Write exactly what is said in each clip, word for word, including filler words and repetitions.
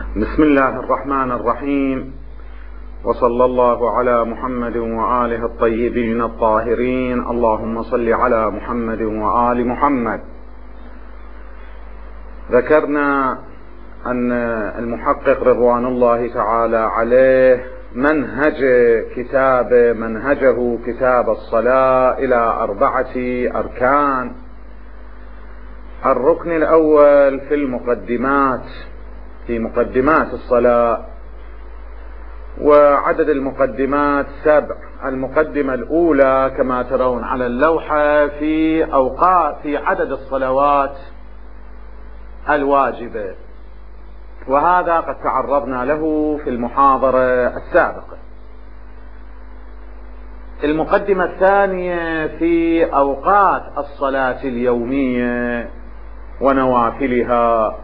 بسم الله الرحمن الرحيم، وصلى الله على محمد وآله الطيبين الطاهرين. اللهم صل على محمد وآل محمد. ذكرنا أن المحقق رضوان الله تعالى عليه منهج كتاب منهجه كتاب الصلاة إلى أربعة أركان. الركن الأول في المقدمات، في مقدمات الصلاة، وعدد المقدمات سبع. المقدمة الأولى كما ترون على اللوحة في أوقات في عدد الصلوات الواجبة، وهذا قد تعرضنا له في المحاضرة السابقة. المقدمة الثانية في أوقات الصلاة اليومية ونوافلها،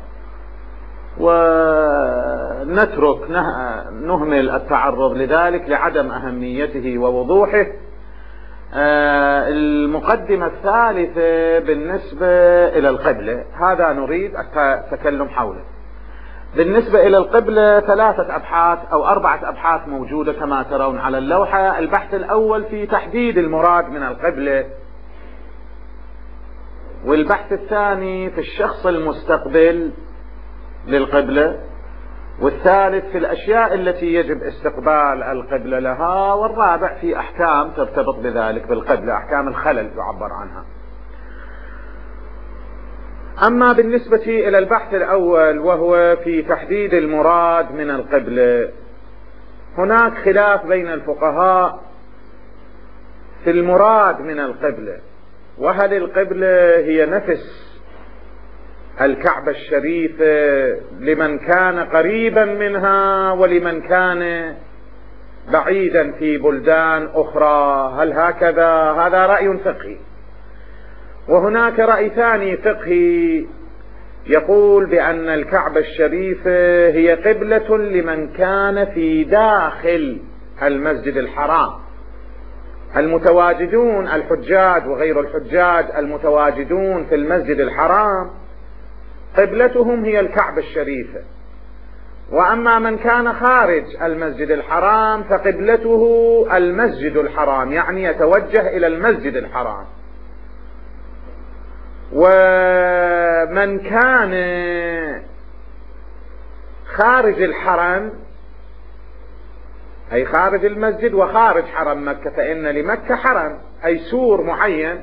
ونترك نهمل التعرض لذلك لعدم أهميته ووضوحه. المقدمة الثالثة بالنسبة إلى القبلة، هذا نريد التكلم حوله. بالنسبة إلى القبلة ثلاثة أبحاث أو أربعة أبحاث موجودة كما ترون على اللوحة. البحث الأول في تحديد المراد من القبلة، والبحث الثاني في الشخص المستقبل للقبلة، والثالث في الأشياء التي يجب استقبال القبلة لها، والرابع في أحكام ترتبط بذلك بالقبلة، أحكام الخلل يعبر عنها. أما بالنسبة إلى البحث الأول وهو في تحديد المراد من القبلة، هناك خلاف بين الفقهاء في المراد من القبلة، وهل القبلة هي نفس الكعبة الشريفة لمن كان قريبا منها ولمن كان بعيدا في بلدان أخرى، هل هكذا؟ هذا رأي فقهي. وهناك رأي ثاني فقهي يقول بأن الكعبة الشريفة هي قبلة لمن كان في داخل المسجد الحرام. المتواجدون الحجاج وغير الحجاج المتواجدون في المسجد الحرام قبلتهم هي الكعبة الشريفة، وأما من كان خارج المسجد الحرام فقبلته المسجد الحرام، يعني يتوجه إلى المسجد الحرام. ومن كان خارج الحرم أي خارج المسجد وخارج حرم مكة، فإن لمكة حرم أي سور معين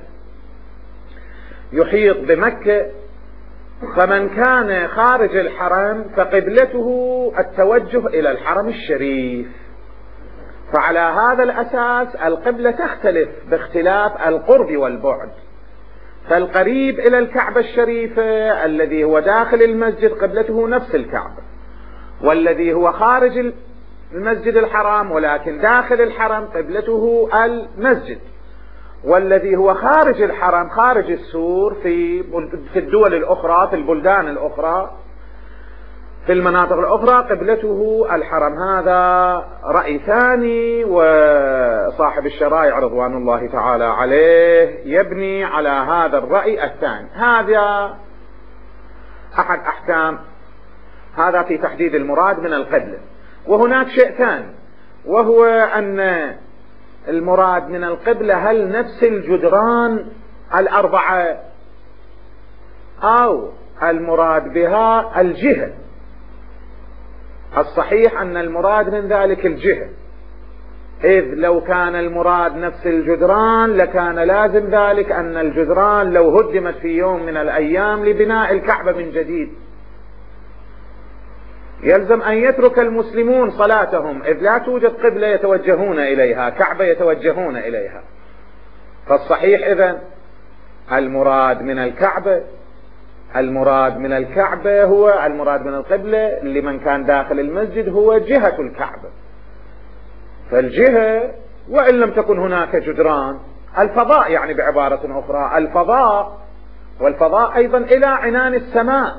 يحيط بمكة، فمن كان خارج الحرم فقبلته التوجه إلى الحرم الشريف. فعلى هذا الأساس القبلة تختلف باختلاف القرب والبعد، فالقريب إلى الكعبة الشريفة الذي هو داخل المسجد قبلته نفس الكعبة، والذي هو خارج المسجد الحرام ولكن داخل الحرم قبلته المسجد، والذي هو خارج الحرم خارج السور في في الدول الأخرى في البلدان الأخرى في المناطق الأخرى قبلته الحرم. هذا رأي ثاني، وصاحب الشرائع رضوان الله تعالى عليه يبني على هذا الرأي الثاني. هذا أحد أحكام، هذا في تحديد المراد من القبلة. وهناك شيء ثاني، وهو أن المراد من القبلة هل نفس الجدران الأربعة أو المراد بها الجهة. الصحيح أن المراد من ذلك الجهة، إذ لو كان المراد نفس الجدران لكان لازم ذلك أن الجدران لو هدمت في يوم من الأيام لبناء الكعبة من جديد يلزم أن يترك المسلمون صلاتهم، إذ لا توجد قبلة يتوجهون إليها، كعبة يتوجهون إليها. فالصحيح إذن المراد من الكعبة المراد من الكعبة هو المراد من القبلة لمن كان داخل المسجد هو جهة الكعبة. فالجهة وإن لم تكن هناك جدران، الفضاء يعني بعبارة أخرى الفضاء، والفضاء أيضا إلى عنان السماء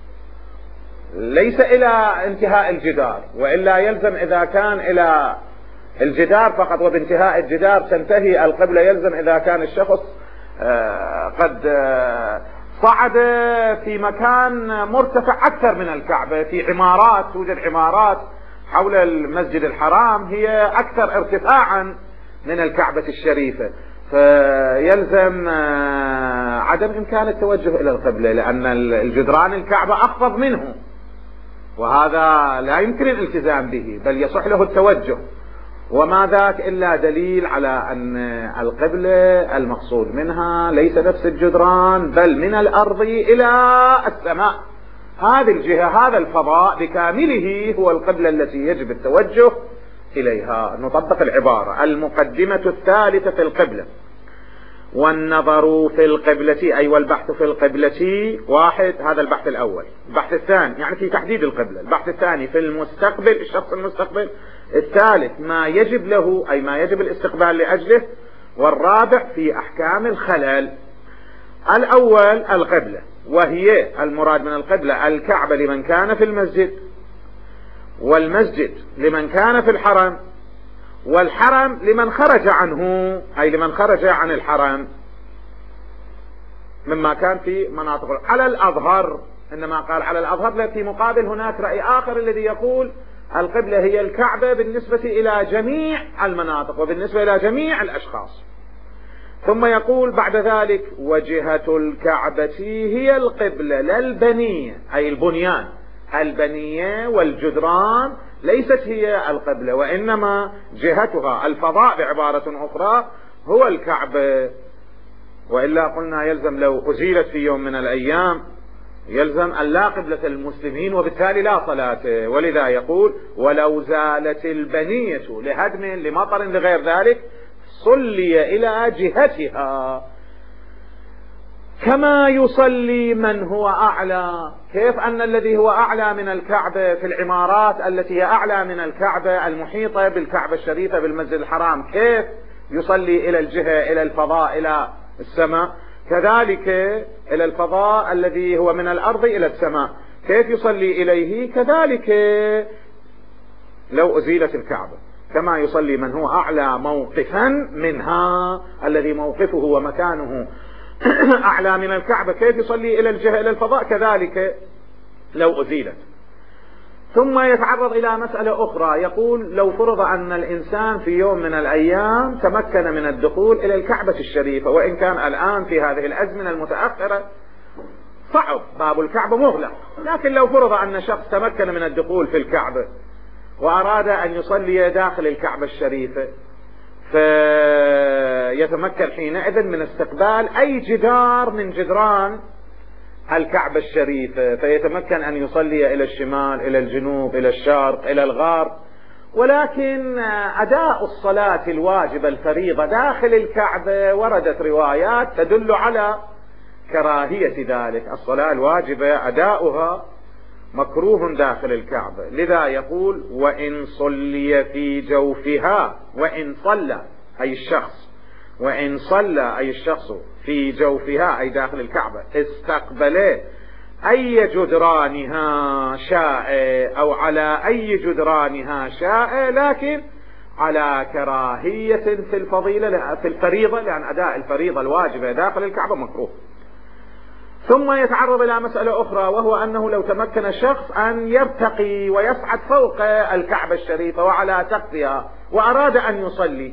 ليس إلى انتهاء الجدار، وإلا يلزم إذا كان إلى الجدار فقط وبانتهاء الجدار تنتهي القبلة، يلزم إذا كان الشخص قد صعد في مكان مرتفع أكثر من الكعبة، في عمارات، توجد عمارات حول المسجد الحرام هي أكثر ارتفاعا من الكعبة الشريفة، فيلزم عدم إمكان التوجه إلى القبلة، لأن الجدران الكعبة أخفض منه، وهذا لا يمكن الالتزام به، بل يصح له التوجه. وما ذاك إلا دليل على أن القبلة المقصود منها ليس نفس الجدران، بل من الأرض إلى السماء. هذه الجهة، هذا الفضاء بكامله هو القبلة التي يجب التوجه إليها. نطبق العبارة: المقدمة الثالثة في القبلة: والنظر في القبلة، أي والبحث في القبلة واحد. هذا البحث الأول. البحث الثاني يعني في تحديد القبلة. البحث الثاني في المستقبل، الشخص المستقبل. الثالث ما يجب له، أي ما يجب الاستقبال لأجله. والرابع في أحكام الخلل. الأول القبلة، وهي المراد من القبلة الكعبة لمن كان في المسجد، والمسجد لمن كان في الحرم، والحرم لمن خرج عنه، أي لمن خرج عن الحرم مما كان في مناطق على الأظهر. إنما قال على الأظهر، لا في مقابل هناك رأي آخر الذي يقول القبلة هي الكعبة بالنسبة إلى جميع المناطق وبالنسبة إلى جميع الأشخاص. ثم يقول بعد ذلك: وجهة الكعبة هي القبلة لا البنية، أي البنيان، البنية والجدران ليست هي القبلة، وإنما جهتها الفضاء بعبارة أخرى هو الكعبة. وإلا قلنا يلزم لو أزيلت في يوم من الأيام يلزم أن لا قبلة المسلمين، وبالتالي لا صلاة. ولذا يقول: ولو زالت البنية لهدم لمطر لغير ذلك صلي إلى جهتها كما يصلي من هو أعلى. كيف أن الذي هو أعلى من الكعبة في العمارات التي هي أعلى من الكعبة المحيطة بالكعبة الشريفة بالمسجد الحرام كيف يصلي إلى الجهة، إلى الفضاء، إلى السماء، كذلك إلى الفضاء الذي هو من الأرض إلى السماء كيف يصلي إليه، كذلك لو أزيلت الكعبة كما يصلي من هو أعلى موقفا منها، الذي موقفه ومكانه أعلى من الكعبة كيف يصلي إلى الجهة إلى الفضاء، كذلك لو أزيلت. ثم يتعرض إلى مسألة أخرى، يقول: لو فرض أن الإنسان في يوم من الأيام تمكن من الدخول إلى الكعبة الشريفة، وإن كان الآن في هذه الأزمنة المتأخرة صعب، باب الكعبة مغلق، لكن لو فرض أن شخص تمكن من الدخول في الكعبة وأراد أن يصلي داخل الكعبة الشريفة، فيتمكن حينئذ من استقبال أي جدار من جدران الكعبة الشريفة، فيتمكن أن يصلي إلى الشمال، إلى الجنوب، إلى الشرق، إلى الغرب. ولكن أداء الصلاة الواجبة الفريضة داخل الكعبة وردت روايات تدل على كراهية ذلك. الصلاة الواجبة أداؤها مكروه داخل الكعبة، لذا يقول: وإن صلي في جوفها، وإن صلى أي الشخص، وإن صلى أي الشخص في جوفها أي داخل الكعبة، استقبل أي جدرانها شاء أو على أي جدرانها شاء، لكن على كراهية في الفضيلة في الفريضة، لأن أداء الفريضة الواجبة داخل الكعبة مكروه. ثم يتعرض إلى مسألة أخرى، وهو أنه لو تمكن الشخص أن يرتقي ويصعد فوق الكعبة الشريفة وعلى سقفها وأراد أن يصلي،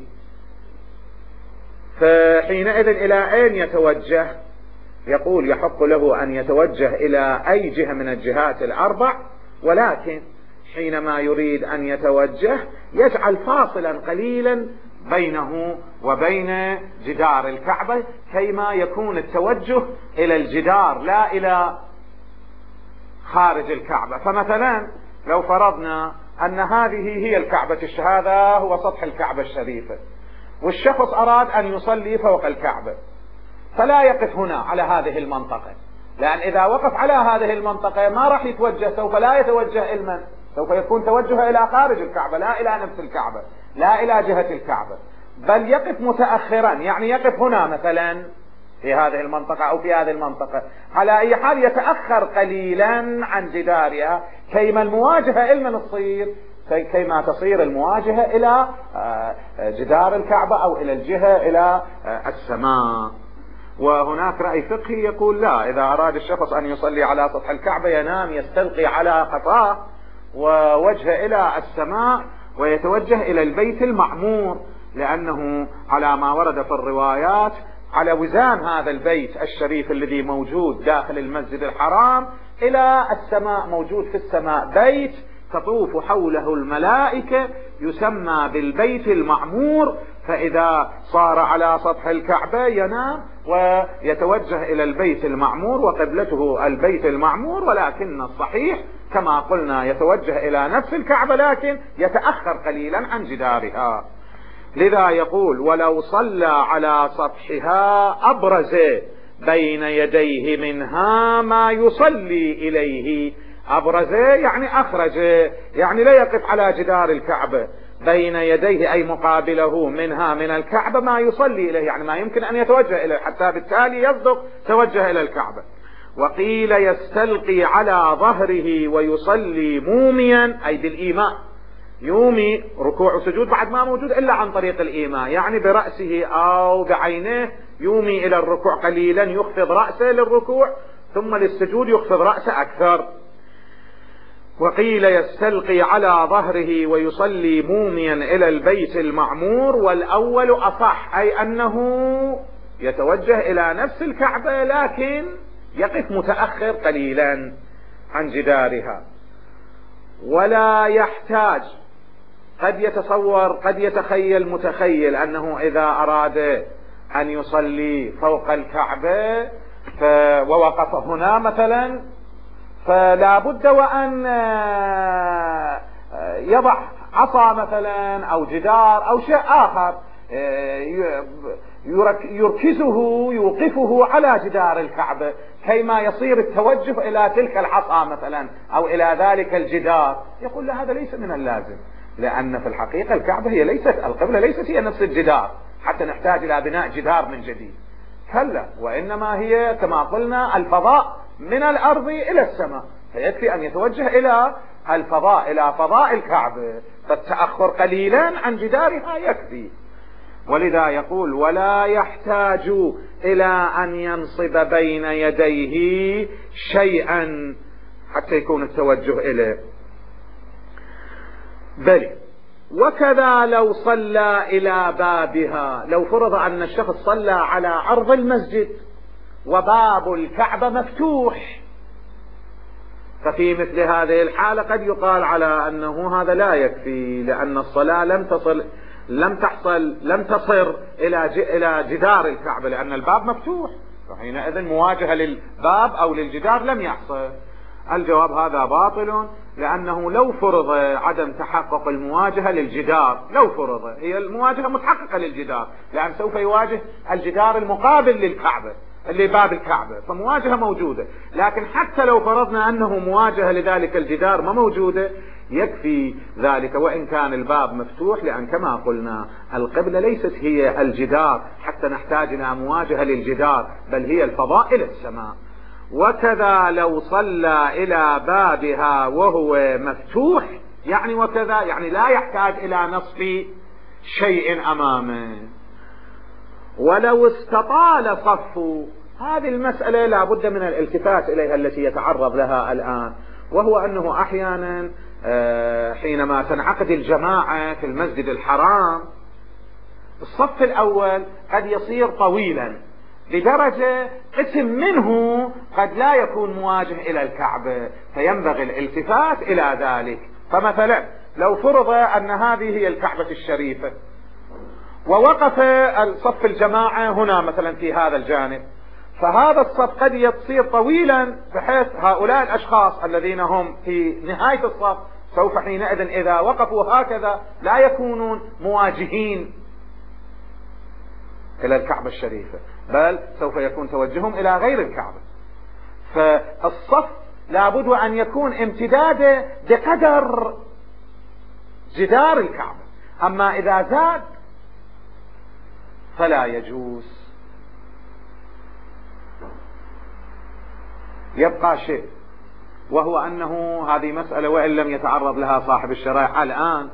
فحينئذ إلى أين يتوجه؟ يقول: يحق له أن يتوجه إلى أي جهة من الجهات الأربع، ولكن حينما يريد أن يتوجه يجعل فاصلا قليلا بينه وبين جدار الكعبة، كيما يكون التوجه إلى الجدار لا إلى خارج الكعبة. فمثلا لو فرضنا أن هذه هي الكعبة، هذا هو سطح الكعبة الشريفة، والشخص أراد أن يصلي فوق الكعبة، فلا يقف هنا على هذه المنطقة، لأن إذا وقف على هذه المنطقة ما راح يتوجه، سوف لا يتوجه إلى من؟ سوف يكون توجه إلى خارج الكعبة، لا إلى نفس الكعبة، لا إلى جهة الكعبة، بل يقف متأخرا، يعني يقف هنا مثلا في هذه المنطقة أو في هذه المنطقة، على أي حال يتأخر قليلا عن جدارها كيما المواجهة إلى من تصير، كيما تصير المواجهة إلى جدار الكعبة أو إلى الجهة إلى السماء. وهناك رأي فقهي يقول لا، إذا أراد الشخص أن يصلي على سطح الكعبة ينام يستلقي على قفاه ووجهه إلى السماء ويتوجه إلى البيت المعمور، لأنه على ما ورد في الروايات على وزان هذا البيت الشريف الذي موجود داخل المسجد الحرام إلى السماء، موجود في السماء بيت تطوف حوله الملائكة يسمى بالبيت المعمور، فإذا صار على سطح الكعبة ينام ويتوجه إلى البيت المعمور وقبلته البيت المعمور، ولكن الصحيح كما قلنا يتوجه إلى نفس الكعبة لكن يتأخر قليلا عن جدارها. لذا يقول ولو صلى على سطحها أبرز بين يديه منها ما يصلي إليه. أبرز يعني أخرج، يعني لا يقف على جدار الكعبة، بين يديه أي مقابله منها من الكعبة ما يصلي إليه، يعني ما يمكن أن يتوجه إليه حتى بالتالي يصدق توجه إلى الكعبة. وقيل يستلقي على ظهره ويصلي موميا أي بالإيماء، يومي ركوع وسجود بعد ما موجود إلا عن طريق الإيماء، يعني برأسه أو بعينيه يومي إلى الركوع قليلا، يخفض رأسه للركوع ثم للسجود يخفض رأسه أكثر. وقيل يستلقي على ظهره ويصلي موميا إلى البيت المعمور، والأول أصح، أي أنه يتوجه إلى نفس الكعبة لكن يقف متأخر قليلا عن جدارها. ولا يحتاج، قد يتصور قد يتخيل متخيل أنه إذا أراد أن يصلي فوق الكعبة ووقف هنا مثلا فلا بد وأن يضع عصا مثلا أو جدار أو شيء آخر يركزه يوقفه على جدار الكعبة كيما يصير التوجه إلى تلك العصا مثلا أو إلى ذلك الجدار. يقول لا، هذا ليس من اللازم، لأن في الحقيقة الكعبة هي ليست القبلة، ليست هي نفس الجدار حتى نحتاج إلى بناء جدار من جديد، كلا، وإنما هي كما قلنا الفضاء من الأرض إلى السماء، فيكفي أن يتوجه إلى الفضاء إلى فضاء الكعبة، فالتأخر قليلا عن جدارها يكفي. ولذا يقول ولا يحتاج إلى أن ينصب بين يديه شيئا حتى يكون التوجه إليه. بل وكذا لو صلى إلى بابها، لو فرض أن الشخص صلى على عرض المسجد وباب الكعبة مفتوح، ففي مثل هذه الحالة قد يقال على أنه هذا لا يكفي، لأن الصلاة لم تصل لم تحصل لم تصر إلى إلى جدار الكعبة، لأن الباب مفتوح، فحينئذ مواجهة للباب أو للجدار لم يحصل. الجواب هذا باطل، لأنه لو فرض عدم تحقق المواجهة للجدار، لو فرض هي المواجهة متحققة للجدار، لأن سوف يواجه الجدار المقابل للكعبة اللي باب الكعبة، فمواجهة موجودة. لكن حتى لو فرضنا أنه مواجهة لذلك الجدار ما موجودة يكفي ذلك وإن كان الباب مفتوح، لأن كما قلنا القبلة ليست هي الجدار حتى نحتاج إلى مواجهة للجدار، بل هي الفضاء إلى السماء. وكذا لو صلى إلى بابها وهو مفتوح، يعني وكذا يعني لا يحتاج إلى نصب شيء أمامه. ولو استطال صفه، هذه المسألة لا بد من الالتفات إليها التي يتعرض لها الآن، وهو أنه أحيانا حينما تنعقد الجماعة في المسجد الحرام الصف الأول قد يصير طويلا لدرجة قسم منه قد لا يكون مواجه إلى الكعبة، فينبغي الالتفات إلى ذلك. فمثلا لو فرض أن هذه هي الكعبة الشريفة ووقف الصف الجماعة هنا مثلا في هذا الجانب، فهذا الصف قد يصير طويلا بحيث هؤلاء الأشخاص الذين هم في نهاية الصف سوف حينئذ إذا وقفوا هكذا لا يكونون مواجهين إلى الكعبة الشريفة، بل سوف يكون توجههم إلى غير الكعبة. فالصف لابد أن يكون امتداده بقدر جدار الكعبة، أما إذا زاد فلا يجوز. يبقى شيء، وهو أنه هذه مسألة وإن لم يتعرض لها صاحب الشرائع الآن،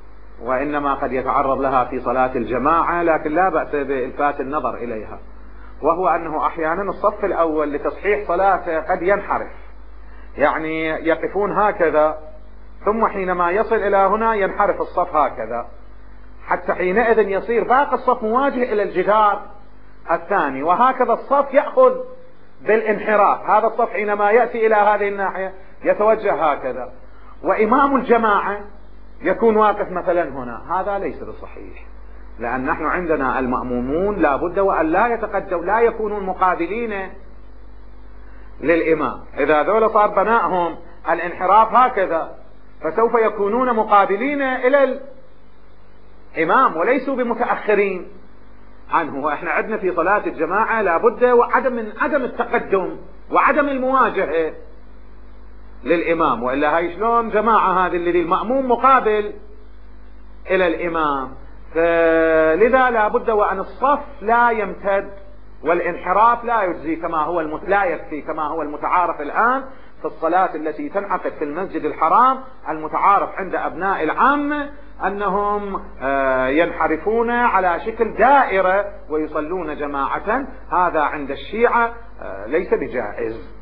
وإنما قد يتعرض لها في صلاة الجماعة، لكن لا بأس بإلفات النظر إليها، وهو أنه أحيانا الصف الأول لتصحيح صلاته قد ينحرف، يعني يقفون هكذا ثم حينما يصل إلى هنا ينحرف الصف هكذا، حتى حينئذ يصير باقي الصف مواجه إلى الجدار الثاني، وهكذا الصف يأخذ بالانحراف. هذا الصف حينما يأتي إلى هذه الناحية يتوجه هكذا، وإمام الجماعة يكون واقف مثلا هنا. هذا ليس بصحيح، لأن نحن عندنا المأمومون لا بد وأن لا يتقدموا، لا يكونون مقابلين للإمام. إذا ذولا صار بنائهم الانحراف هكذا فسوف يكونون مقابلين إلى الإمام وليسوا بمتأخرين عنه. وإحنا عندنا في صلاة الجماعة لا بد وعدم من عدم التقدم وعدم المواجهة للإمام، وإلا هاي شلون جماعة هذه اللي المأموم مقابل إلى الإمام؟ فلذا لا بد وأن الصف لا يمتد والانحراف لا يجزي كما هو المت... لا يكفي كما هو المتعارف الآن في الصلاة التي تنعقد في المسجد الحرام. المتعارف عند أبناء العامة أنهم ينحرفون على شكل دائرة ويصلون جماعة. هذا عند الشيعة ليس بجائز.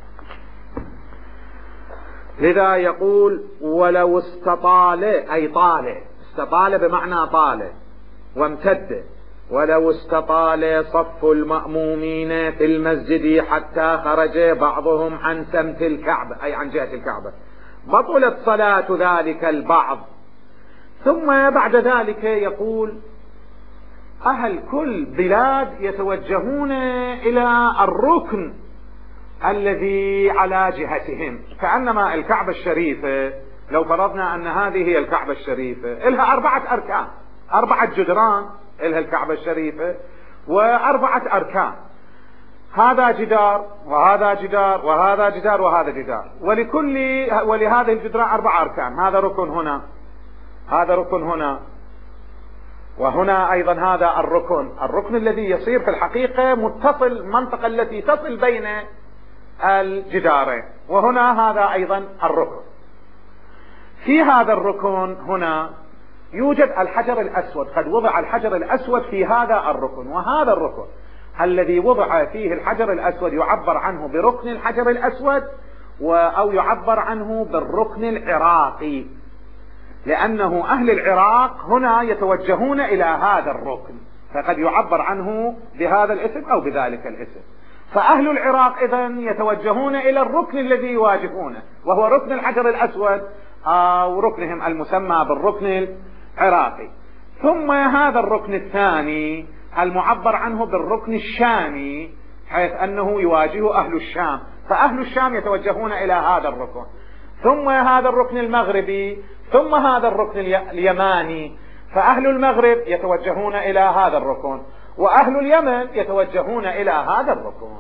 لذا يقول ولو استطال، أي طال، استطال بمعنى طال وامتد، ولو استطال صف المأمومين في المسجد حتى خرج بعضهم عن سمت الكعبة، أي عن جهة الكعبة، بطلت صلاة ذلك البعض. ثم بعد ذلك يقول أهل كل بلاد يتوجهون إلى الركن الذي على جهتهم، كأنما الكعبة الشريفة لو فرضنا أن هذه هي الكعبة الشريفة إلها أربعة أركان، أربعة جدران إلها الكعبة الشريفة وأربعة أركان، هذا جدار وهذا جدار وهذا جدار وهذا جدار، ولكل ولهذه الجدران أربع أركان، هذا ركن هنا، هذا ركن هنا، وهنا أيضا هذا الركن، الركن الذي يصير في الحقيقة متصل، المنطقة التي تصل بين الجدارين، وهنا هذا أيضا الركن. في هذا الركن هنا يوجد الحجر الأسود، قد وضع الحجر الأسود في هذا الركن، وهذا الركن الذي وضع فيه الحجر الأسود يعبر عنه بركن الحجر الأسود أو يعبر عنه بالركن العراقي، لأنه أهل العراق هنا يتوجهون إلى هذا الركن، فقد يعبر عنه بهذا الاسم أو بذلك الاسم. فأهل العراق إذن يتوجهون إلى الركن الذي يواجهونه، وهو ركن الحجر الأسود أو ركنهم المسمى بالركن العراقي. ثم هذا الركن الثاني المعبر عنه بالركن الشامي، حيث أنه يواجه أهل الشام، فأهل الشام يتوجهون إلى هذا الركن. ثم هذا الركن المغربي، ثم هذا الركن اليماني، فأهل المغرب يتوجهون إلى هذا الركن، وأهل اليمن يتوجهون إلى هذا الركن.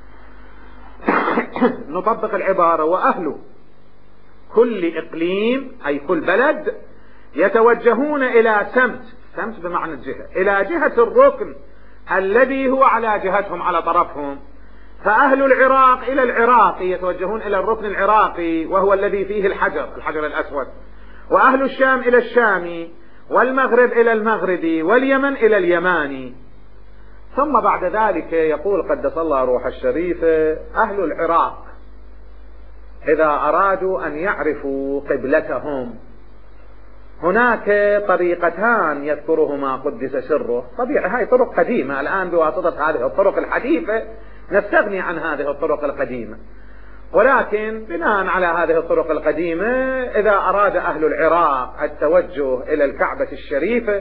نطبق العبارة: وأهل كل إقليم أي كل بلد يتوجهون إلى سمت، سمت بمعنى الجهة، إلى جهة الركن الذي هو على جهتهم على طرفهم. فأهل العراق إلى العراقي يتوجهون إلى الركن العراقي وهو الذي فيه الحجر الحجر الأسود، وأهل الشام إلى الشامي، والمغرب إلى المغربي، واليمن إلى اليماني. ثم بعد ذلك يقول قدس الله روح الشريفة: أهل العراق إذا أرادوا أن يعرفوا قبلتهم هناك طريقتان يذكرهما قدس سره. طبيعي هاي طرق قديمة، الآن بواسطة هذه الطرق الحديثة نستغني عن هذه الطرق القديمة، ولكن بناء على هذه الطرق القديمة إذا أراد أهل العراق التوجه إلى الكعبة الشريفة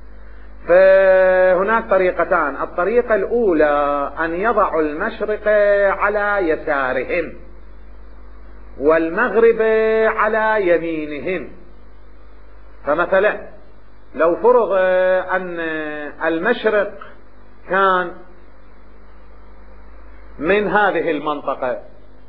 فهناك طريقتان. الطريقة الأولى أن يضعوا المشرق على يسارهم والمغرب على يمينهم. فمثلا لو فرض أن المشرق كان من هذه المنطقة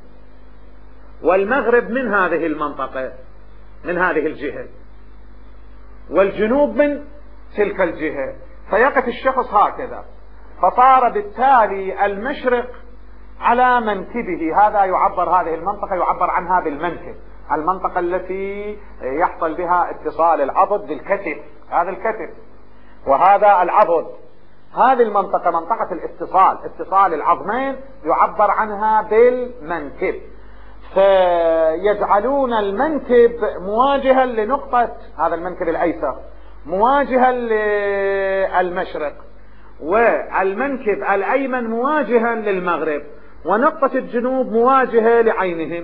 والمغرب من هذه المنطقة من هذه الجهة والجنوب من تلك الجهة، فيقف الشخص هكذا، فصار بالتالي المشرق على منكبه، هذا يعبر هذه المنطقة يعبر عنها بالمنكب، المنطقة التي يحصل بها اتصال العضد بالكتف، هذا الكتف وهذا العضد، هذه المنطقة منطقة الاتصال، اتصال العظمين يعبر عنها بالمنكب، فيجعلون المنكب مواجها لنقطة، هذا المنكب الأيسر مواجها للمشرق، والمنكب الأيمن مواجها للمغرب، ونقطة الجنوب مواجهة لعينهم.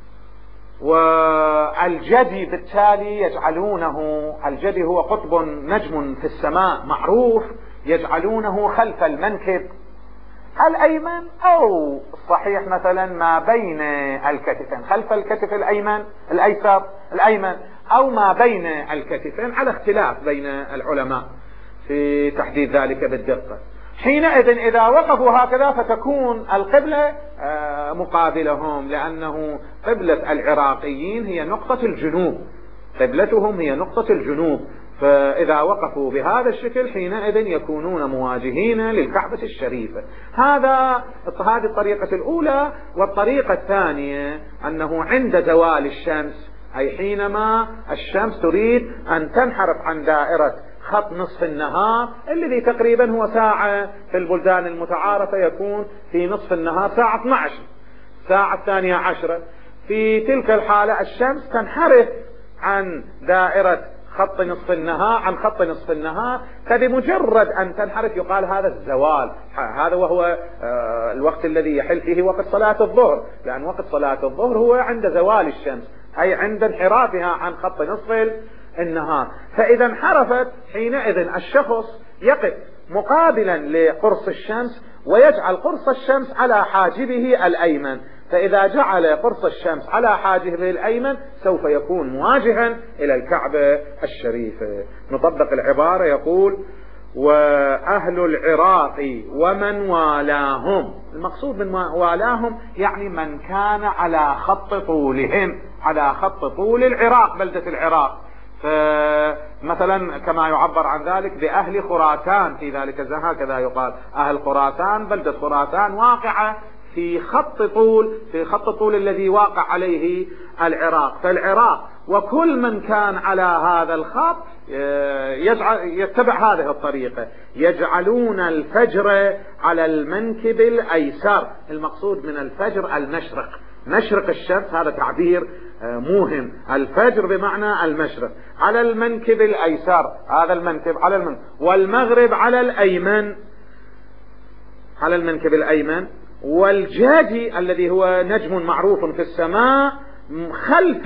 والجدي بالتالي يجعلونه، الجدي هو قطب نجم في السماء معروف، يجعلونه خلف المنكب الأيمن، أو صحيح مثلا ما بين الكتفين، خلف الكتف الأيمن الأيسر الأيمن، أو ما بين الكتفين، على اختلاف بين العلماء في تحديد ذلك بالدقة. حينئذ إذا وقفوا هكذا فتكون القبلة مقابلهم، لأنه قبلة العراقيين هي نقطة الجنوب، قبلتهم هي نقطة الجنوب، فإذا وقفوا بهذا الشكل حينئذ يكونون مواجهين للكعبة الشريفة. هذا هذه الطريقة الأولى. والطريقة الثانية أنه عند زوال الشمس، أي حينما الشمس تريد أن تنحرف عن دائرة خط نصف النهار الذي تقريبا هو ساعة، في البلدان المتعارفة يكون في نصف النهار ساعة اثني عشر، ساعة الثانية عشرة، في تلك الحالة الشمس تنحرف عن دائرة خط نصف النهار، عن خط نصف النهار، فبمجرد أن تنحرف يقال هذا الزوال، هذا وهو الوقت الذي يحل فيه وقت صلاة الظهر، لأن وقت صلاة الظهر هو عند زوال الشمس، أي عند انحرافها عن خط نصف النهار. فإذا انحرفت حينئذ الشخص يقف مقابلا لقرص الشمس ويجعل قرص الشمس على حاجبه الأيمن، فإذا جعل قرص الشمس على حاجبه الأيمن سوف يكون مواجها إلى الكعبة الشريفة. نطبق العبارة، يقول: وأهل العراق ومن والاهم. المقصود من والاهم يعني من كان على خط طولهم، على خط طول العراق، بلدة العراق. فمثلا كما يعبر عن ذلك بأهل خراسان في ذلك الزمان، هكذا يقال أهل خراسان، بلدة خراسان واقعة في خط طول، في خط طول الذي واقع عليه العراق. فالعراق وكل من كان على هذا الخط يجعل يتبع هذه الطريقة، يجعلون الفجر على المنكب الأيسر. المقصود من الفجر المشرق، مشرق الشمس، هذا تعبير موهم، الفجر بمعنى المشرق، على المنكب الأيسر، هذا المنكب على المنكب، والمغرب على الأيمن، على المنكب الأيمن. والجادي الذي هو نجم معروف في السماء خلف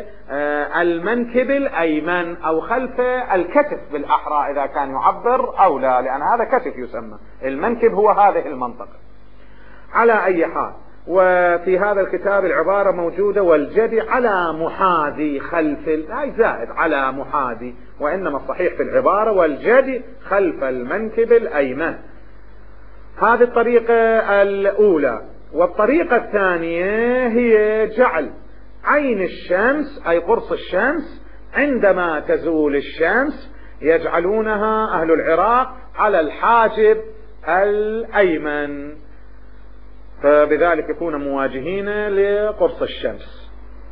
المنكب الأيمن، أو خلف الكتف بالأحرى إذا كان يعبر أو لا، لأن هذا كتف يسمى، المنكب هو هذه المنطقة. على أي حال، وفي هذا الكتاب العبارة موجودة: والجدي على محاذي خلف، لا زائد على محاذي، وإنما الصحيح في العبارة: والجدي خلف المنكب الأيمن. هذه الطريقة الأولى. والطريقة الثانية هي جعل عين الشمس، أي قرص الشمس، عندما تزول الشمس يجعلونها أهل العراق على الحاجب الأيمن، فبذلك يكون مواجهين لقرص الشمس.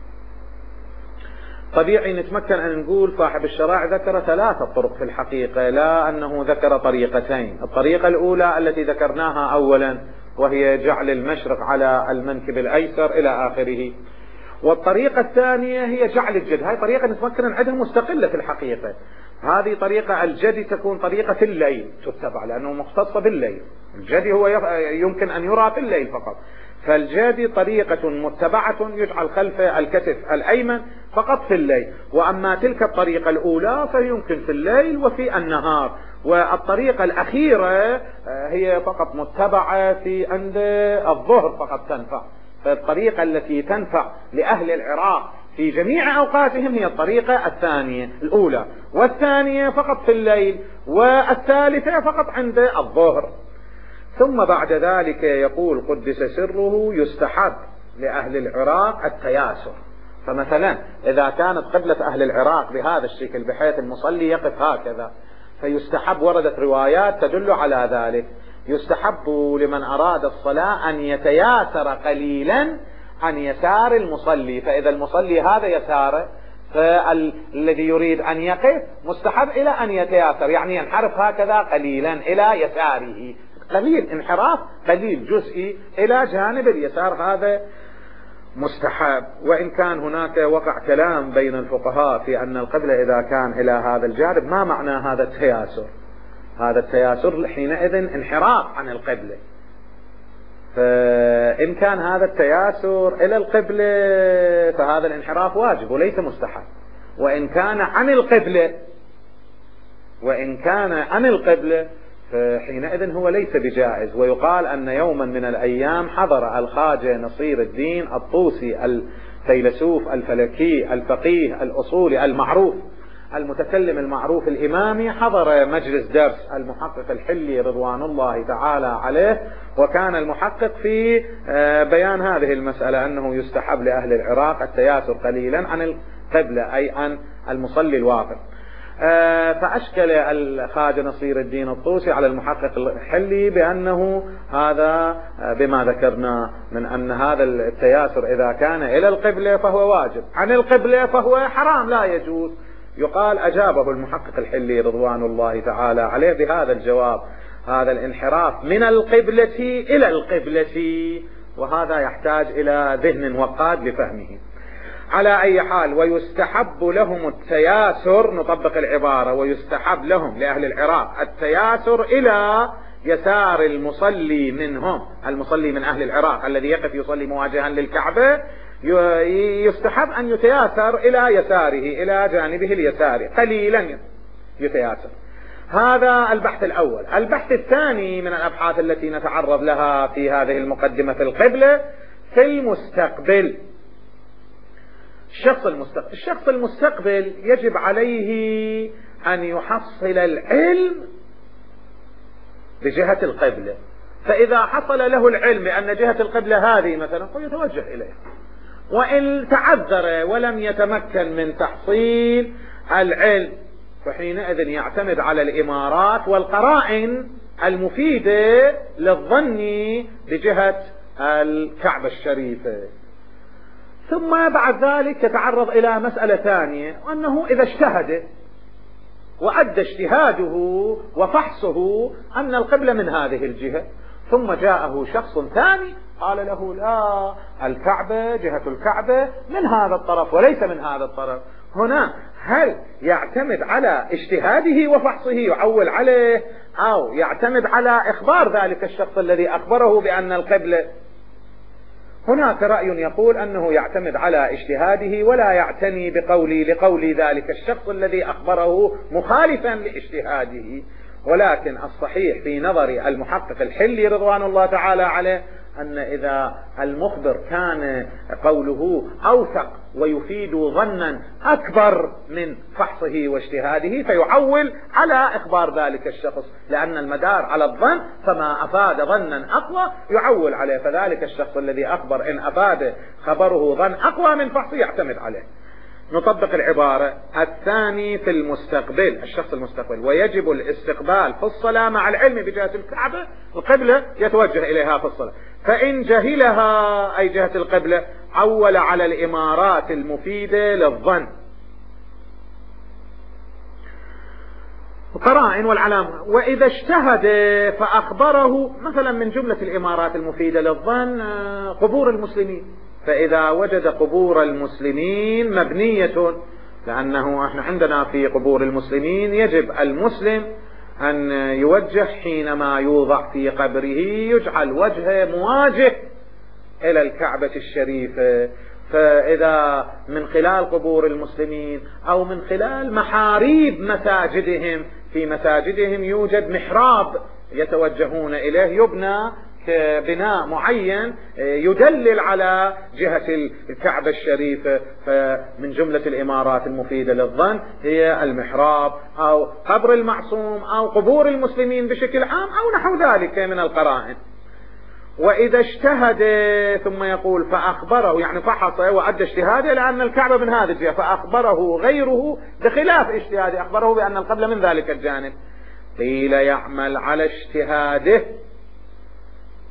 طبيعي نتمكن أن نقول صاحب الشرائع ذكر ثلاثة طرق في الحقيقة، لا أنه ذكر طريقتين. الطريقة الأولى التي ذكرناها أولا وهي جعل المشرق على المنكب الأيسر إلى آخره. والطريقة الثانية هي جعل الجد، هاي طريقة نتمكن نعدها مستقلة في الحقيقة. هذه طريقة الجدي تكون طريقة في الليل تتبع، لأنه مختصة بالليل. الجدي هو يمكن أن يرى في الليل فقط، فالجدي طريقة متبعة يجعل خلف الكتف الأيمن فقط في الليل. وأما تلك الطريقة الأولى فيمكن في الليل وفي النهار. والطريقة الأخيرة هي فقط متبعة في عند الظهر فقط تنفع. فالطريقة التي تنفع لأهل العراق في جميع أوقاتهم هي الطريقة الثانية، الأولى، والثانية فقط في الليل، والثالثة فقط عند الظهر. ثم بعد ذلك يقول قدس سره: يستحب لأهل العراق التياسر. فمثلا إذا كانت قبلة أهل العراق بهذا الشكل بحيث المصلي يقف هكذا، فيستحب، وردت روايات تدل على ذلك، يستحب لمن أراد الصلاة أن يتياسر قليلا عن يسار المصلي. فإذا المصلي هذا يساره فالذي يريد أن يقف مستحب إلى أن يتياسر، يعني ينحرف هكذا قليلا إلى يساره، قليل انحراف قليل جزئي إلى جانب اليسار، هذا مستحب. وإن كان هناك وقع كلام بين الفقهاء في أن القبلة إذا كان إلى هذا الجانب ما معنى هذا التياسر، هذا التياسر حينئذ انحراف عن القبلة، فإن كان هذا التياسر إلى القبلة فهذا الانحراف واجب وليس مستحب. وإن كان عن القبلة وإن كان عن القبلة فحينئذ هو ليس بجائز. ويقال أن يوما من الأيام حضر الخواجة نصير الدين الطوسي الفيلسوف الفلكي الفقيه الأصولي المعروف المتكلم المعروف الإمامي، حضر مجلس درس المحقق الحلي رضوان الله تعالى عليه، وكان المحقق في بيان هذه المسألة أنه يستحب لأهل العراق التياسر قليلا عن القبلة أي عن المصلي الواقف. فأشكل الخواجة نصير الدين الطوسي على المحقق الحلي بأنه هذا بما ذكرنا من أن هذا التياسر إذا كان إلى القبلة فهو واجب، عن القبلة فهو حرام لا يجوز. يقال أجابه المحقق الحلي رضوان الله تعالى عليه بهذا الجواب: هذا الانحراف من القبلة إلى القبلة، وهذا يحتاج إلى ذهن وقاد لفهمه. على أي حال، ويستحب لهم التياسر، نطبق العبارة، ويستحب لهم لأهل العراق التياسر إلى يسار المصلي منهم، المصلي من أهل العراق الذي يقف يصلي مواجها للكعبة يستحب أن يتياسر إلى يساره، إلى جانبه اليساري قليلا يتياسر. هذا البحث الأول. البحث الثاني من الأبحاث التي نتعرض لها في هذه المقدمة في القبلة في المستقبل. الشخص المستقبل الشخص المستقبل يجب عليه أن يحصل العلم بجهة القبلة، فإذا حصل له العلم بأن جهة القبلة هذه مثلا فيتوجه إليها، وإن تعذر ولم يتمكن من تحصيل العلم فحينئذ يعتمد على الإمارات والقرائن المفيدة للظن بجهة الكعبة الشريفة. ثم بعد ذلك يتعرض إلى مسألة ثانية، أنه إذا اجتهد وأدى اجتهاده وفحصه أن القبلة من هذه الجهة، ثم جاءه شخص ثاني قال له لا، الكعبة جهة الكعبة من هذا الطرف وليس من هذا الطرف، هنا هل يعتمد على اجتهاده وفحصه يعول عليه، أو يعتمد على إخبار ذلك الشخص الذي أخبره بأن القبلة؟ هناك رأي يقول أنه يعتمد على اجتهاده ولا يعتني بقولي لقول ذلك الشخص الذي أخبره مخالفا لاجتهاده، ولكن الصحيح في نظر المحقق الحلي رضوان الله تعالى عليه أن إذا المخبر كان قوله أوثق ويفيد ظنا أكبر من فحصه واجتهاده فيعول على إخبار ذلك الشخص، لأن المدار على الظن، فما أفاد ظنا أقوى يعول عليه، فذلك الشخص الذي أخبر إن أفاد خبره ظن أقوى من فحصه يعتمد عليه. نطبق العبارة. الثاني في المستقبل، الشخص المستقبل، ويجب الاستقبال في الصلاة مع العلم بجهة الكعبة القبلة يتوجه إليها في الصلاة، فإن جهلها أي جهة القبلة عول على الإمارات المفيدة للظن، القرائن والعلامة. وإذا اجتهد فأخبره مثلا من جملة الإمارات المفيدة للظن قبور المسلمين، فإذا وجد قبور المسلمين مبنية، لأنه احنا عندنا في قبور المسلمين يجب المسلم أن يوجه حينما يوضع في قبره يجعل وجهه مواجه إلى الكعبة الشريفة، فإذا من خلال قبور المسلمين أو من خلال محاريب مساجدهم، في مساجدهم يوجد محراب يتوجهون إليه يبنى كبناء معين يدلل على جهة الكعبة الشريفة، فمن جملة الإمارات المفيدة للظن هي المحراب أو قبر المعصوم أو قبور المسلمين بشكل عام أو نحو ذلك من القرائن. وإذا اجتهد ثم يقول فأخبره، يعني فحص وأدى اجتهاده لأن الكعبة من هذه الجهة، فأخبره غيره بخلاف اجتهاده، أخبره بأن القبلة من ذلك الجانب، قيل يعمل على اجتهاده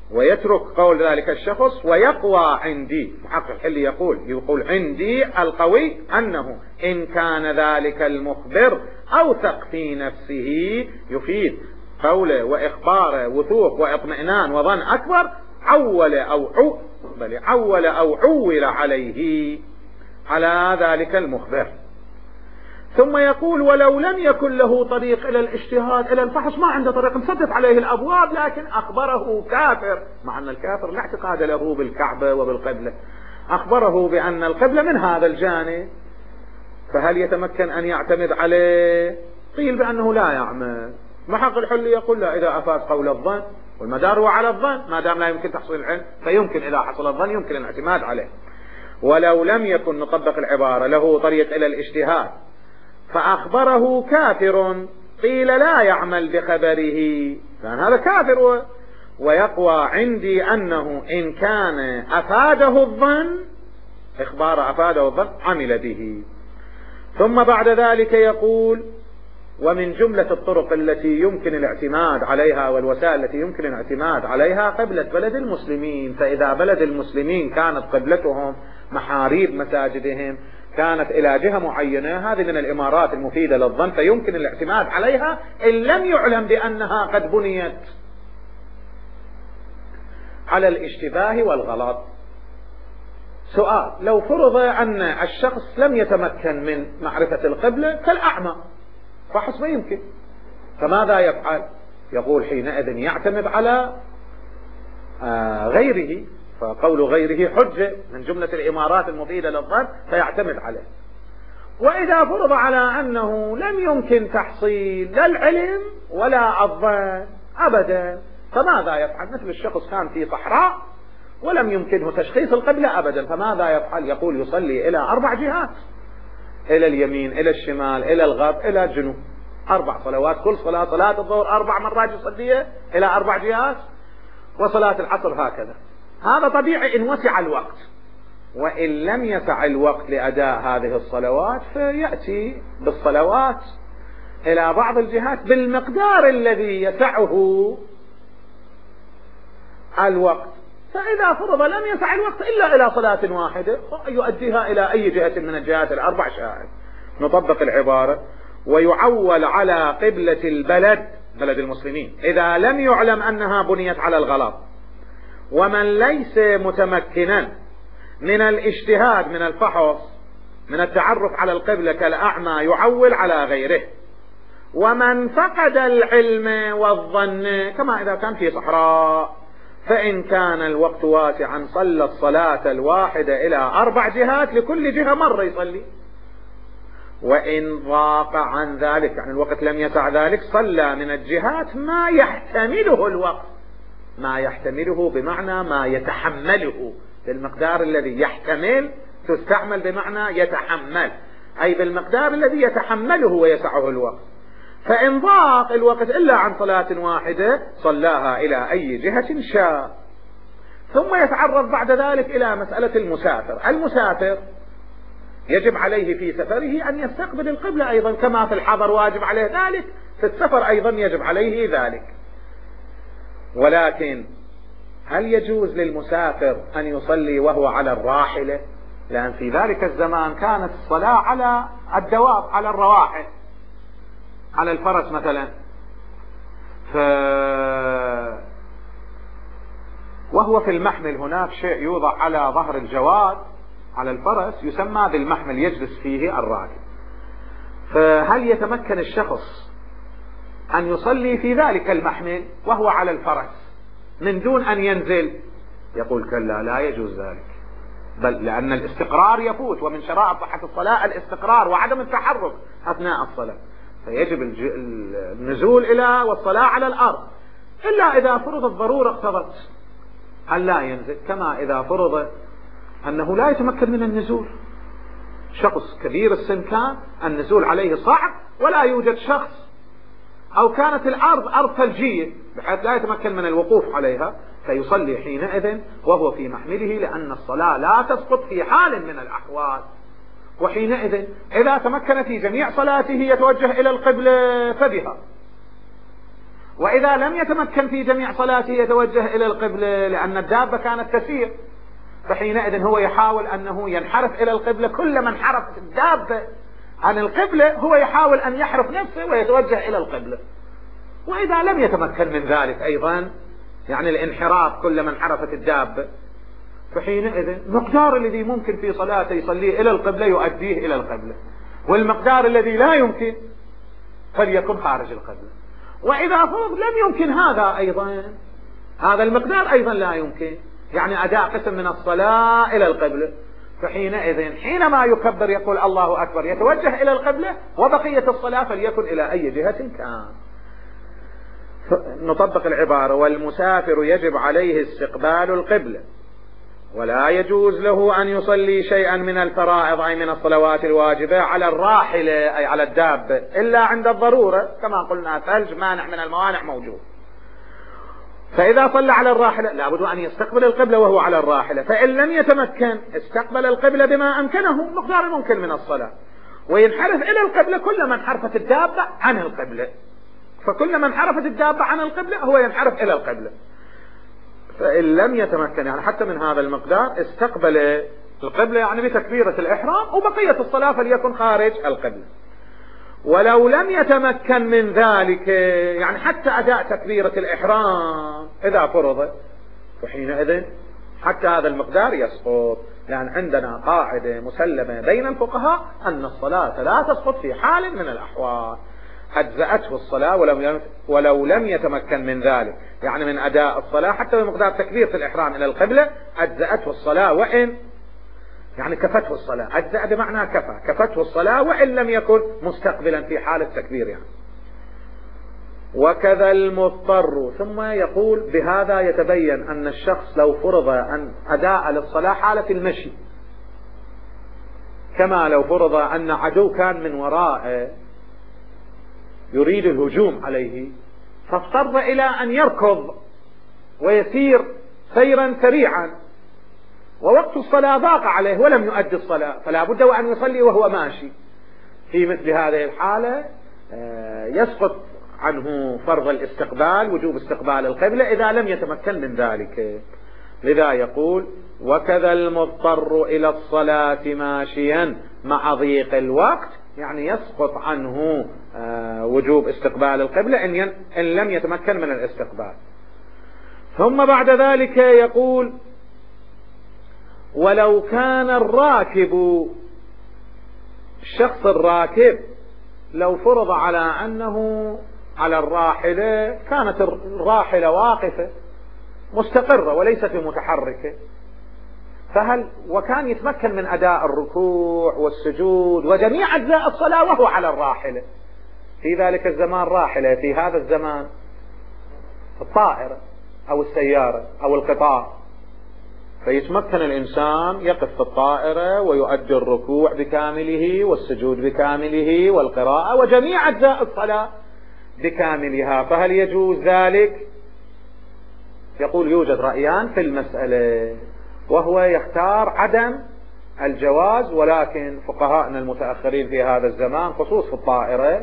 ويترك قول ذلك الشخص. ويقوى عندي، محقق الحلي يقول يقول عندي القوي أنه إن كان ذلك المخبر أوثق في نفسه يفيد قوله وإخباره وثوق واطمئنان وظن أكبر، عول أو عو بل عول أو عول عليه على ذلك المخبر. ثم يقول ولو لم يكن له طريق إلى الاجتهاد إلى الفحص، ما عنده طريق، مسدت عليه الأبواب، لكن أخبره كافر، مع أن الكافر لا اعتقاد له بالكعبة وبالقبلة، أخبره بأن القبلة من هذا الجانب، فهل يتمكن أن يعتمد عليه؟ قيل بأنه لا يعمل. محقق الحلي يقول لا، إذا أفاد قول الظن والمدار هو على الظن، ما دام لا يمكن تحصيل العلم فيمكن إذا حصل الظن يمكن الاعتماد عليه. ولو لم يكن، نطبق العبارة، له طريق إلى الاجتهاد فأخبره كافر، قيل لا يعمل بخبره، لأن هذا كافر. ويقوى عندي أنه إن كان أفاده الظن، إخبار أفاده الظن، عمل به. ثم بعد ذلك يقول ومن جملة الطرق التي يمكن الاعتماد عليها والوسائل التي يمكن الاعتماد عليها قبلة بلد المسلمين. فإذا بلد المسلمين كانت قبلتهم محاريب مساجدهم كانت إلى جهة معينة، هذه من الإمارات المفيدة للظن، فيمكن الاعتماد عليها إن لم يعلم بأنها قد بنيت على الاشتباه والغلط. سؤال: لو فرض أن الشخص لم يتمكن من معرفة القبلة كالأعمى، فحص ما يمكن، فماذا يفعل؟ يقول حينئذ يعتمد على غيره، فقول غيره حجة من جملة الإمارات المفيدة للظن فيعتمد عليه. وإذا فرض على أنه لم يمكن تحصيل لا العلم ولا الظن أبدا، فماذا يفعل؟ مثل الشخص كان في صحراء ولم يمكنه تشخيص القبلة أبدا، فماذا يفعل؟ يقول يصلي إلى أربع جهات، إلى اليمين، إلى الشمال، إلى الغرب، إلى الجنوب، أربع صلوات، كل صلاة صلاة الظهر أربع مرات يصليها إلى أربع جهات، وصلاة العصر هكذا. هذا طبيعي إن وسع الوقت، وإن لم يسع الوقت لأداء هذه الصلوات فيأتي بالصلوات إلى بعض الجهات بالمقدار الذي يسعه الوقت. فإذا فرض لم يسع الوقت إلا إلى صلاة واحدة يؤديها إلى أي جهة من الجهات الأربع شاهد. نطبق العبارة: ويعول على قبلة البلد، بلد المسلمين، إذا لم يعلم أنها بنيت على الغلط. ومن ليس متمكنا من الاجتهاد، من الفحص، من التعرف على القبلة كالأعمى يعول على غيره. ومن فقد العلم والظن كما إذا كان في صحراء، فإن كان الوقت واسعا صلى الصلاة الواحدة إلى أربع جهات، لكل جهة مرة يصلي. وإن ضاق عن ذلك، يعني الوقت لم يسع ذلك، صلى من الجهات ما يحتمله الوقت. ما يحتمله بمعنى ما يتحمله، بالمقدار الذي يحتمل تستعمل بمعنى يتحمل، أي بالمقدار الذي يتحمله ويسعه الوقت. فإن ضاق الوقت إلا عن صلاة واحدة صلاها إلى أي جهة شاء. ثم يتعرض بعد ذلك إلى مسألة المسافر. المسافر يجب عليه في سفره أن يستقبل القبلة أيضا، كما في الحضر واجب عليه ذلك، في السفر أيضا يجب عليه ذلك. ولكن هل يجوز للمسافر أن يصلي وهو على الراحلة؟ لأن في ذلك الزمان كانت الصلاة على الدواب، على الرواحل، على الفرس مثلا. ف... وهو في المحمل هناك شيء يوضع على ظهر الجواد على الفرس يسمى بالمحمل، يجلس فيه الراكب. فهل يتمكن الشخص أن يصلي في ذلك المحمل وهو على الفرس من دون أن ينزل؟ يقول كلا، لا يجوز ذلك، بل لأن الاستقرار يفوت، ومن شرائط صحة الصلاة الاستقرار وعدم التحرك أثناء الصلاة، فيجب النزول إلى والصلاة على الأرض، إلا إذا فرض الضرورة اقتضت أن لا ينزل، كما إذا فرض أنه لا يتمكن من النزول، شخص كبير السن كان النزول عليه صعب ولا يوجد شخص، أو كانت الأرض أرض ثلجية بحيث لا يتمكن من الوقوف عليها، فيصلي حينئذ وهو في محمله، لأن الصلاة لا تسقط في حال من الأحوال. وحينئذ إذا تمكن في جميع صلاته يتوجه إلى القبلة فبها، وإذا لم يتمكن في جميع صلاته يتوجه إلى القبلة لأن الدابة كانت تسير، فحينئذ هو يحاول أنه ينحرف إلى القبلة. كلما انحرفت الدابة عن القبلة هو يحاول أن يحرف نفسه ويتوجه إلى القبلة. وإذا لم يتمكن من ذلك أيضا، يعني الانحراف كلما انحرفت الدابة، فحينئذ المقدار الذي ممكن في صلاته يصليه إلى القبلة يؤديه إلى القبلة، والمقدار الذي لا يمكن فليكن خارج القبلة. وإذا فرض لم يمكن هذا أيضا، هذا المقدار أيضا لا يمكن، يعني أداء قسم من الصلاة إلى القبلة، فحينئذ حينما يكبر يقول الله أكبر يتوجه إلى القبلة، وبقية الصلاة فليكن إلى أي جهة كان. نطبق العبارة: والمسافر يجب عليه استقبال القبلة، ولا يجوز له أن يصلي شيئا من الفرائض أي من الصلوات الواجبة على الراحلة أي على الدابة إلا عند الضرورة، كما قلنا ثلج مانع من الموانع موجود. فإذا صلى على الراحلة لابد أن يستقبل القبلة وهو على الراحلة، فإن لم يتمكن استقبل القبلة بما أمكنه مقدار الممكن من الصلاة، وينحرف إلى القبلة كلما انحرفت الدابة عن القبلة، فكلما انحرفت الدابة عن القبلة هو ينحرف إلى القبلة. فإن لم يتمكن يعني حتى من هذا المقدار استقبل القبلة يعني بتكبيرة الإحرام، وبقية الصلاة فليكن خارج القبلة. ولو لم يتمكن من ذلك يعني حتى أداء تكبيرة الإحرام إذا فرض، فحينئذ حتى هذا المقدار يسقط، لأن عندنا قاعدة مسلمة بين الفقهاء أن الصلاة لا تسقط في حال من الأحوال. أجزأته الصلاة ولو, ولو لم يتمكن من ذلك، يعني من أداء الصلاة حتى بمقدار تكبيرة الإحرام إلى القبلة أجزأته الصلاة، وإن يعني كفته الصلاة، أجزأ بمعنى كفى، كفته الصلاة وإن لم يكن مستقبلا في حال التكبير يعني. وكذا المضطر. ثم يقول: بهذا يتبين أن الشخص لو فرض أن أداء للصلاة حالة المشي، كما لو فرض أن عدو كان من وراءه يريد الهجوم عليه، فاضطر إلى أن يركض ويسير سيرا سريعا، ووقت الصلاة ضاق عليه ولم يؤدي الصلاة، فلا بد وأن يصلي وهو ماشي. في مثل هذه الحالة يسقط عنه فرض الاستقبال، وجوب استقبال القبلة إذا لم يتمكن من ذلك. لذا يقول: وكذا المضطر إلى الصلاة ماشيا مع ضيق الوقت، يعني يسقط عنه وجوب استقبال القبلة إن لم يتمكن من الاستقبال. ثم بعد ذلك يقول: ولو كان الراكب، الشخص الراكب لو فرض على أنه على الراحلة، كانت الراحلة واقفة مستقرة وليست متحركة، فهل وكان يتمكن من أداء الركوع والسجود وجميع أجزاء الصلاة وهو على الراحلة، في ذلك الزمان راحلة، في هذا الزمان الطائرة أو السيارة أو القطار، فيتمكن الإنسان يقف في الطائرة ويؤدي الركوع بكامله والسجود بكامله والقراءة وجميع أجزاء الصلاة بكاملها، فهل يجوز ذلك؟ يقول: يوجد رأيان في المسألة، وهو يختار عدم الجواز، ولكن فقهاءنا المتأخرين في هذا الزمان خصوص في الطائرة،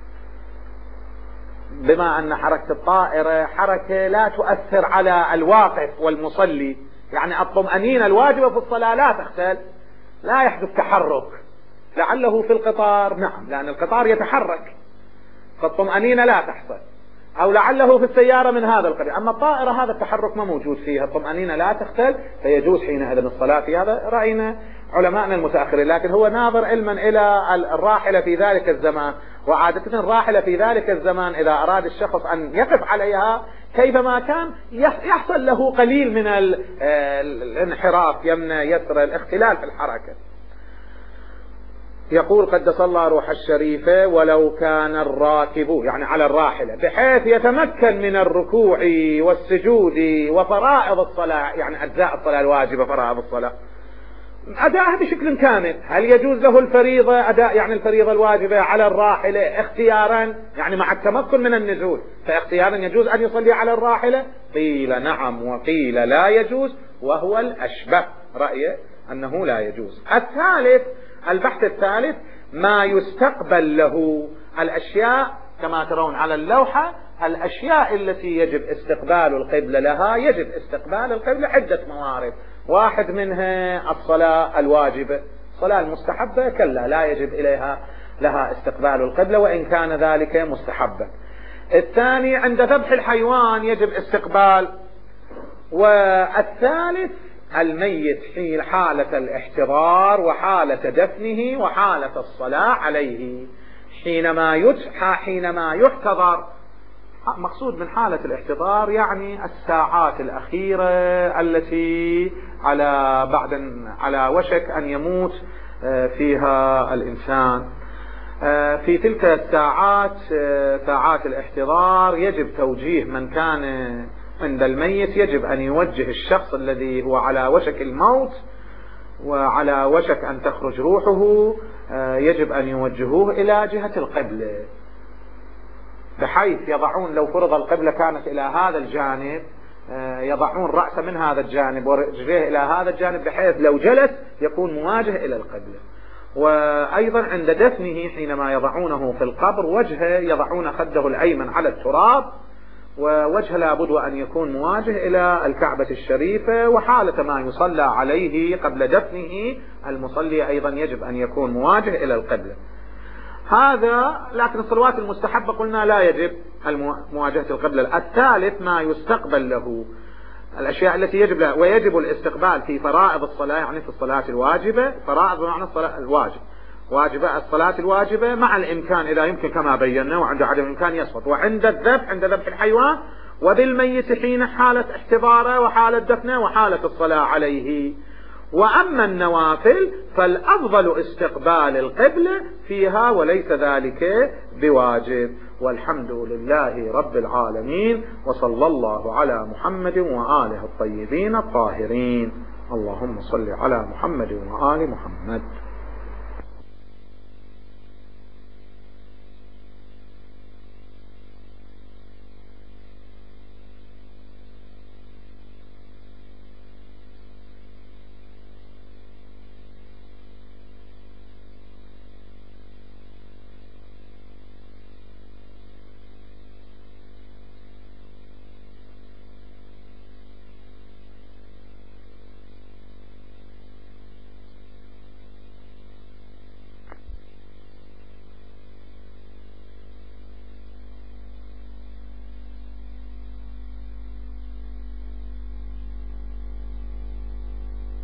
بما أن حركة الطائرة حركة لا تؤثر على الواقف والمصلي، يعني الطمأنينة الواجبة في الصلاة لا تختل، لا يحدث تحرك، لعله في القطار نعم لأن القطار يتحرك فالطمأنينة لا تحصل، أو لعله في السيارة من هذا القبيل، أما الطائرة هذا التحرك ما موجود فيها، الطمأنينة لا تختل، فيجوز حينئذ الصلاة في هذا. رأينا علماءنا المتأخرين، لكن هو ناظر علما إلى الراحلة في ذلك الزمان، وعادة الراحلة في ذلك الزمان إذا أراد الشخص أن يقف عليها كيفما كان يحصل له قليل من الانحراف، يمنى يسر، الاختلال في الحركة. يقول: قدس الله روح الشريفة: ولو كان الراكب يعني على الراحلة بحيث يتمكن من الركوع والسجود وفرائض الصلاة، يعني أجزاء الصلاة الواجبة فرائض الصلاة أداءها بشكل كامل، هل يجوز له الفريضة أداء يعني الفريضة الواجبة على الراحلة اختيارا، يعني مع التمكن من النزول، فاختيارا يجوز أن يصلي على الراحلة؟ قيل نعم وقيل لا يجوز، وهو الأشبه رأيه أنه لا يجوز. الثالث، البحث الثالث: ما يستقبل له الأشياء كما ترون على اللوحة، الأشياء التي يجب استقبال القبلة لها يجب استقبال القبلة عدة موارد. واحد منها الصلاة الواجبة، الصلاة المستحبة كلا لا يجب إليها لها استقبال القبلة وإن كان ذلك مستحبا. الثاني عند ذبح الحيوان يجب استقبال. والثالث الميت حين حالة الاحتضار وحالة دفنه وحالة الصلاة عليه. حينما حينما يحتضر، مقصود من حالة الاحتضار يعني الساعات الأخيرة التي على بعد على وشك أن يموت فيها الإنسان. في تلك الساعات ساعات الاحتضار يجب توجيه من كان عند الميت، يجب أن يوجه الشخص الذي هو على وشك الموت وعلى وشك أن تخرج روحه، يجب أن يوجهوه إلى جهة القبلة، بحيث يضعون لو فرض القبلة كانت إلى هذا الجانب يضعون رأسه من هذا الجانب ورجليه إلى هذا الجانب، بحيث لو جلس يكون مواجه إلى القبلة. وأيضا عند دفنه حينما يضعونه في القبر وجهه يضعون خده الأيمن على التراب، ووجهه لابد أن يكون مواجه إلى الكعبة الشريفة. وحالة ما يصلى عليه قبل دفنه المصلي أيضا يجب أن يكون مواجه إلى القبلة. هذا لكن الصلوات المستحبة قلنا لا يجب مواجهة القبلة. الثالث ما يستقبل له، الأشياء التي يجب له ويجب الاستقبال في فرائض الصلاة، يعني في الصلاة الواجبة. فرائض بمعنى الصلاة الواجب، واجبة الصلاة الواجبة مع الإمكان إذا يمكن كما بينا، وعند عدم الإمكان يسقط. وعند الذبح عند ذبح الحيوان، وبالميت حين حالة احتضاره وحالة دفنه وحالة الصلاة عليه. وأما النوافل فالأفضل استقبال القبلة فيها وليس ذلك بواجب. والحمد لله رب العالمين، وصلى الله على محمد وآله الطيبين الطاهرين. اللهم صل على محمد وآل محمد.